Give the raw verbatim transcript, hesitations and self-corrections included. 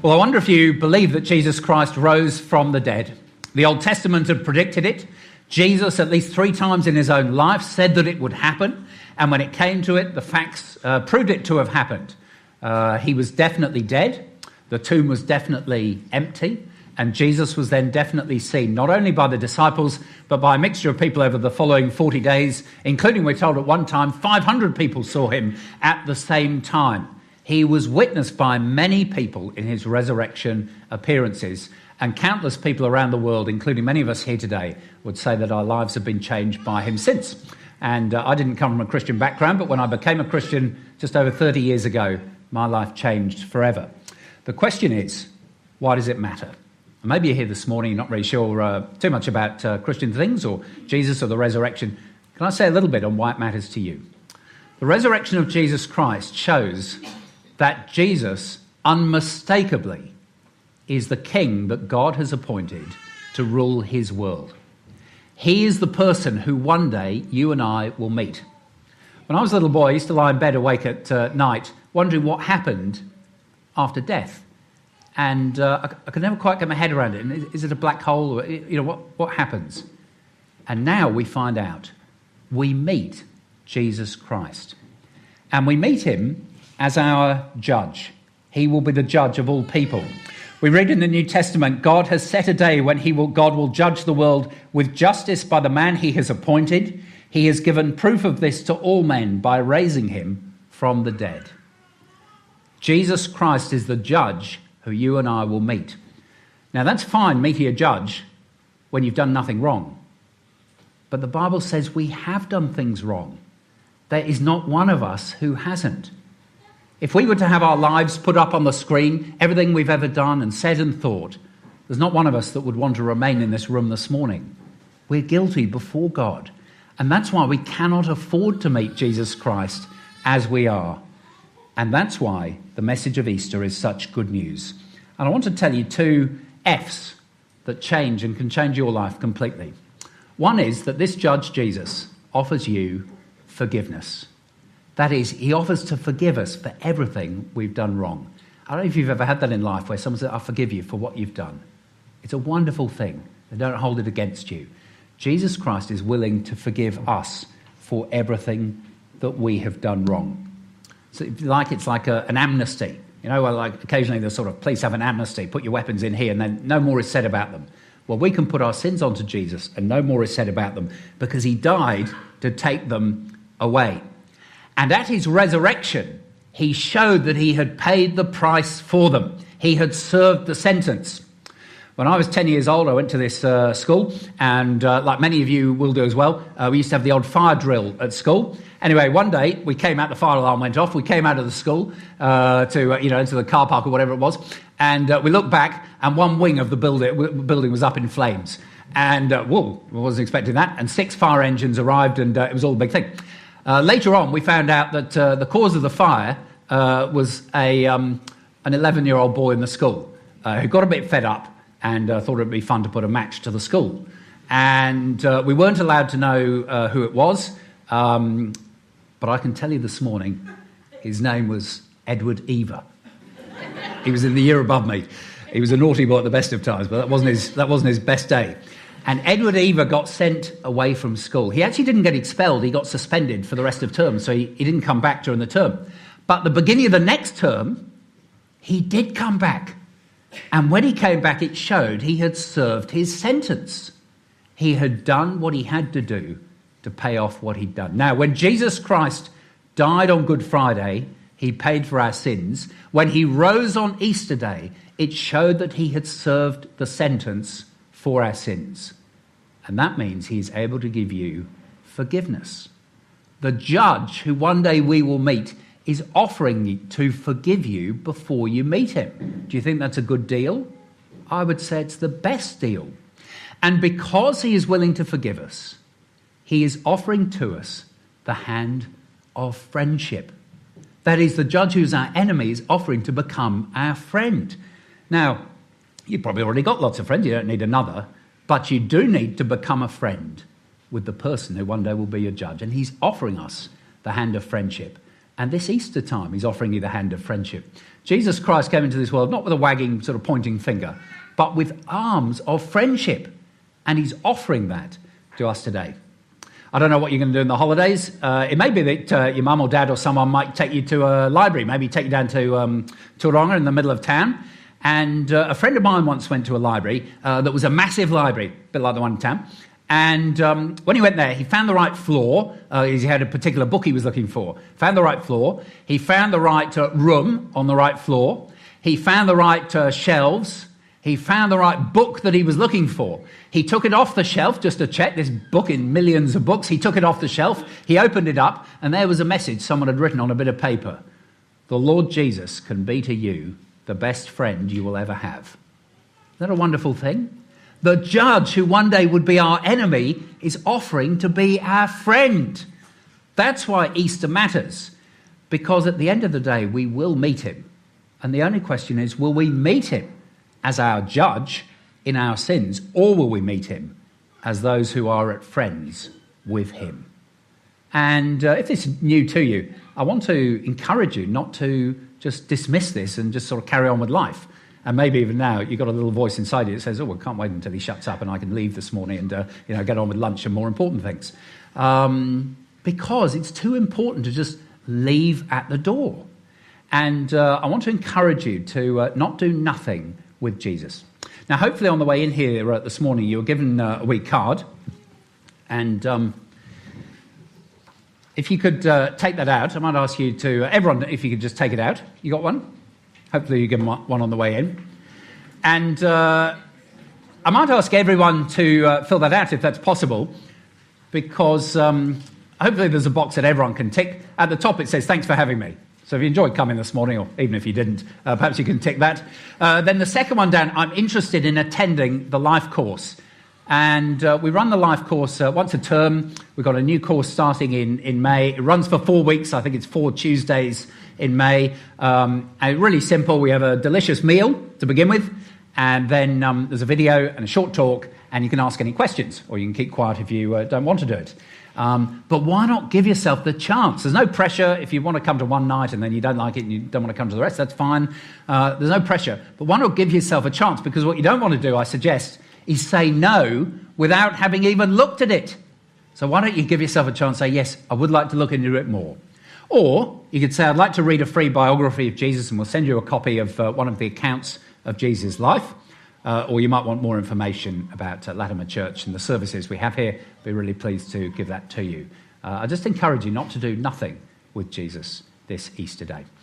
Well, I wonder if you believe that Jesus Christ rose from the dead. The Old Testament had predicted it. Jesus, at least three times in his own life, said that it would happen. And when it came to it, the facts uh, proved it to have happened. Uh, he was definitely dead. The tomb was definitely empty. And Jesus was then definitely seen, not only by the disciples, but by a mixture of people over the following forty days, including, we're told at one time, five hundred people saw him at the same time. He was witnessed by many people in his resurrection appearances, and countless people around the world, including many of us here today, would say that our lives have been changed by him since. And uh, I didn't come from a Christian background, but when I became a Christian just over thirty years ago, my life changed forever. The question is, why does it matter? Maybe you're here this morning, you're not really sure uh, too much about uh, Christian things or Jesus or the resurrection. Can I say a little bit on why it matters to you? The resurrection of Jesus Christ shows that Jesus unmistakably is the king that God has appointed to rule his world. He is the person who one day you and I will meet. When I was a little boy, I used to lie in bed awake at uh, night, wondering what happened after death. And uh, I, I could never quite get my head around it. And is, is it a black hole? Or, you know, what, what happens? And now we find out. We meet Jesus Christ. And we meet him as our judge. He will be the judge of all people. We read in the New Testament, God has set a day when he will, God will judge the world with justice by the man he has appointed. He has given proof of this to all men by raising him from the dead. Jesus Christ is the judge who you and I will meet. Now that's fine, meeting a judge when you've done nothing wrong. But the Bible says we have done things wrong. There is not one of us who hasn't. If we were to have our lives put up on the screen, everything we've ever done and said and thought, there's not one of us that would want to remain in this room this morning. We're guilty before God. And that's why we cannot afford to meet Jesus Christ as we are. And that's why the message of Easter is such good news. And I want to tell you two F's that change and can change your life completely. One is that this judge, Jesus, offers you forgiveness. That is, he offers to forgive us for everything we've done wrong. I don't know if you've ever had that in life where someone says, I forgive you for what you've done. It's a wonderful thing. They don't hold it against you. Jesus Christ is willing to forgive us for everything that we have done wrong. So if you like, it's like a, an amnesty. You know, well, like occasionally the sort of police have an amnesty, put your weapons in here, and then no more is said about them. Well, we can put our sins onto Jesus, and no more is said about them, because he died to take them away. And at his resurrection, he showed that he had paid the price for them. He had served the sentence. When I was ten years old, I went to this uh, school, and uh, like many of you will do as well, uh, we used to have the old fire drill at school. Anyway, one day we came out, the fire alarm went off, we came out of the school uh, to, uh, you know, into the car park or whatever it was, and uh, we looked back, and one wing of the building, building was up in flames. And, uh, whoa, I wasn't expecting that, and six fire engines arrived, and uh, it was all a big thing. Uh, later on, we found out that uh, the cause of the fire uh, was a um, an eleven-year-old boy in the school uh, who got a bit fed up and uh, thought it would be fun to put a match to the school. And uh, we weren't allowed to know uh, who it was, um, but I can tell you this morning, his name was Edward Eva. He was in the year above me. He was a naughty boy at the best of times, but that wasn't his, that wasn't his best day. And Edward Eva got sent away from school. He actually didn't get expelled. He got suspended for the rest of term, so he, he didn't come back during the term. But the beginning of the next term, he did come back. And when he came back, it showed he had served his sentence. He had done what he had to do to pay off what he'd done. Now, when Jesus Christ died on Good Friday, he paid for our sins. When he rose on Easter Day, it showed that he had served the sentence for our sins. And that means he is able to give you forgiveness. The judge, who one day we will meet, is offering to forgive you before you meet him. Do you think that's a good deal? I would say it's the best deal. And because he is willing to forgive us, he is offering to us the hand of friendship. That is, the judge who's our enemy is offering to become our friend. Now, you've probably already got lots of friends, you don't need another, but you do need to become a friend with the person who one day will be your judge. And he's offering us the hand of friendship. And this Easter time, he's offering you the hand of friendship. Jesus Christ came into this world not with a wagging, sort of pointing finger, but with arms of friendship. And he's offering that to us today. I don't know what you're going to do in the holidays. Uh, it may be that uh, your mum or dad or someone might take you to a library, maybe take you down to um, Tauranga in the middle of town. And uh, a friend of mine once went to a library uh, that was a massive library, a bit like the one in town. And um, when he went there, he found the right floor. Uh, he had a particular book he was looking for. Found the right floor. He found the right uh, room on the right floor. He found the right uh, shelves. He found the right book that he was looking for. He took it off the shelf just to check this book in millions of books. He took it off the shelf. He opened it up, and there was a message someone had written on a bit of paper. The Lord Jesus can be to you the best friend you will ever have. Isn't that a wonderful thing? The judge who one day would be our enemy is offering to be our friend. That's why Easter matters, because at the end of the day, we will meet him. And the only question is, will we meet him as our judge in our sins, or will we meet him as those who are at friends with him? And uh, if this is new to you, I want to encourage you not to just dismiss this and just sort of carry on with life. And maybe even now you've got a little voice inside you that says, oh, well, I can't wait until he shuts up and I can leave this morning and uh, you know, get on with lunch and more important things. Um, because it's too important to just leave at the door. And uh, I want to encourage you to uh, not do nothing with Jesus. Now, hopefully on the way in here uh, this morning, you were given uh, a wee card. And um, if you could uh, take that out, I might ask you to, uh, everyone, if you could just take it out. You got one? Hopefully you give them one on the way in. And uh, I might ask everyone to uh, fill that out if that's possible, because um, hopefully there's a box that everyone can tick. At the top it says, thanks for having me. So if you enjoyed coming this morning, or even if you didn't, uh, perhaps you can tick that. Uh, then the second one down, I'm interested in attending the life course. And uh, we run the life course uh, once a term. We've got a new course starting in, in May. It runs for four weeks. I think it's four Tuesdays in May. Um, and really simple. We have a delicious meal to begin with. And then um, there's a video and a short talk. And you can ask any questions. Or you can keep quiet if you uh, don't want to do it. Um, but why not give yourself the chance? There's no pressure. If you want to come to one night and then you don't like it and you don't want to come to the rest, that's fine. Uh, there's no pressure. But why not give yourself a chance? Because what you don't want to do, I suggest, is say no without having even looked at it. So why don't you give yourself a chance, say, yes, I would like to look into it more. Or you could say, I'd like to read a free biography of Jesus, and we'll send you a copy of uh, one of the accounts of Jesus' life. Uh, or you might want more information about uh, Latimer Church and the services we have here. Be really pleased to give that to you. Uh, I just encourage you not to do nothing with Jesus this Easter day.